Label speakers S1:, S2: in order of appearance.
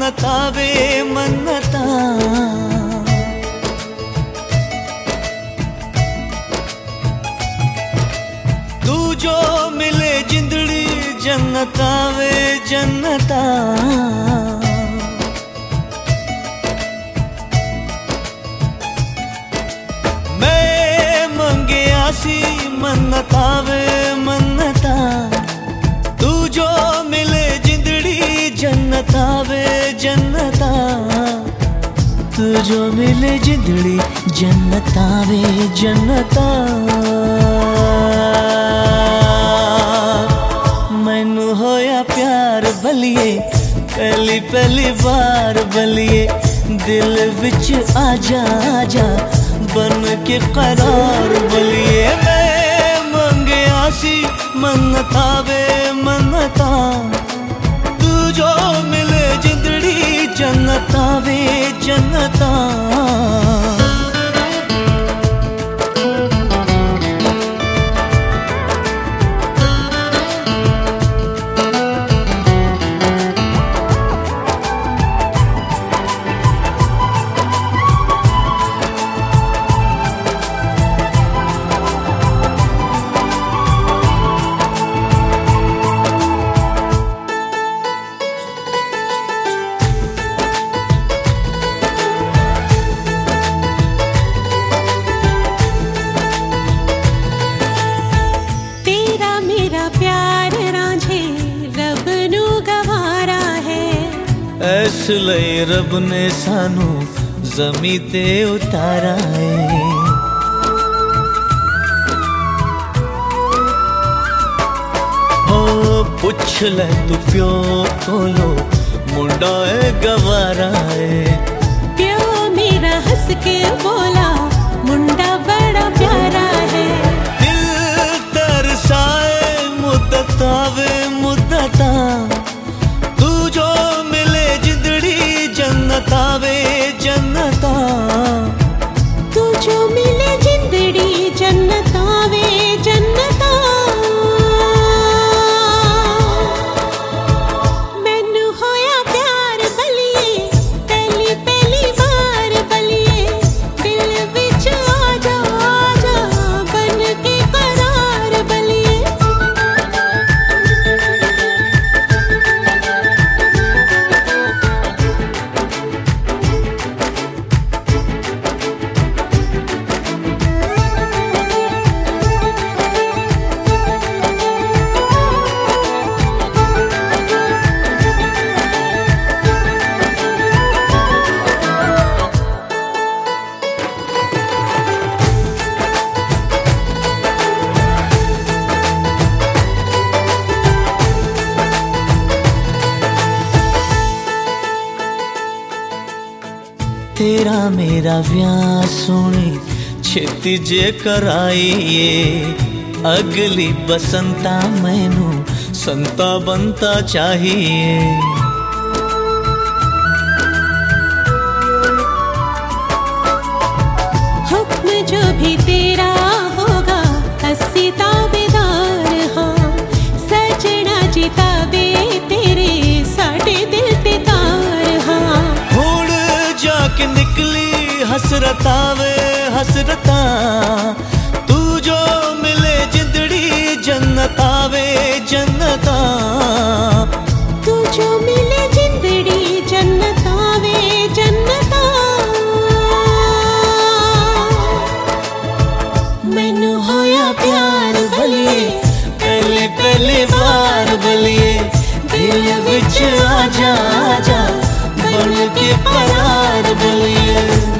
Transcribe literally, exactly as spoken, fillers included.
S1: मन्नता वे मन्नता। तू जो मिले जिंदड़ी जन्नता वे जन्नता। मैं मंगे आसी मन्नता वे मन्नता। तू जो मिले जिंदड़ी जन्नता वे जन्नता। तू जो मिले जिंदड़ी जन्नता वे जन्नता। मैनू होया प्यार बलिए पहली पहली बार बलिए। दिल विच आजा आजा बन के करार बलिए। मैं मंगे आसी मन्नता वे मन्नता। तू जो मिले जिंदड़ी जन्नता वे जन्नता। इस लई रब ने सानू ज़मीं ते उतारा है। हो पुछ ले तू प्यो कोलो मुंडा है गवारा है।
S2: प्यो मेरा हंस के बोला मुंडा बड़ा प्यारा है।
S1: दिल तरसाए मुद्दता वे मुद्दता। जन्नता वे जन्नता।
S2: तू जो मिले जिंदड़ी जन्नता वे जन्नता। मैनू होया प्यार बलिए पहली पहली बार बलिए। दिल विच आजा आजा बन के करार बलिए।
S1: तेरा मेरा व्याह सोनी छेती जे कराइए। अगली बसंता मैनू संता बनता चाहिए।
S2: हुक्म जो भी तेरा होगा अस्सी ताबेदार हाँ। सजना जीता बे तेरे साढ़े दिल ते तार हाँ।
S1: जाके निकली हसरता वे हसरता। तू जो मिले जिंदड़ी जन्नता वे जन्नता।
S2: तू जो मिले जिंदड़ी जन्नता वे जन्नता। मैनू होया प्यार बलिए पहली पहली बार बलिए। दिल विच आजा आजा बन के करार बलिए।